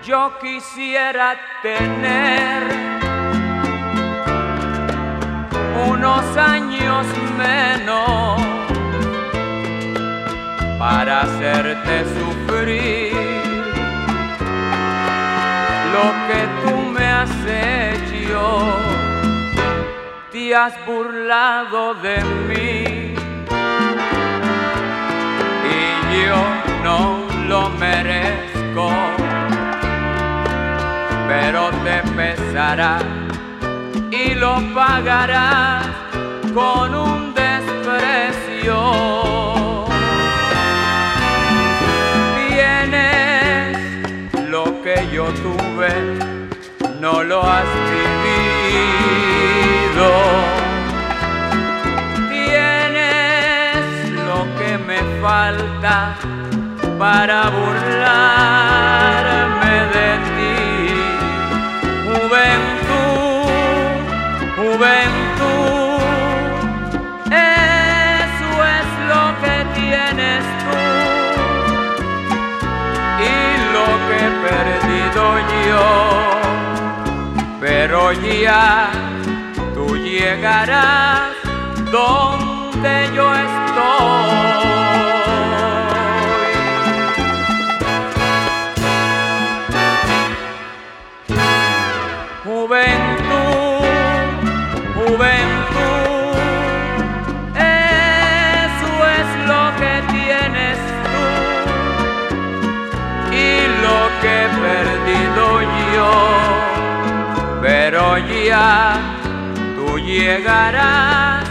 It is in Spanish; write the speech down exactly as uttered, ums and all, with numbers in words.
Yo quisiera tener unos años menos para hacerte sufrir lo que tú me has hecho. Te has burlado de mí y yo no lo merezco, pero te pesará y lo pagarás con un desprecio. Tienes lo que yo tuve, no lo has vivido. Tienes lo que me falta para burlarme de ti. Juventud, juventud, eso es lo que tienes tú y lo que he perdido yo. Pero ya tú llegarás donde yo estoy. Juventud, juventud, eso es lo que tienes tú y lo que he perdido yo. Pero ya tú llegarás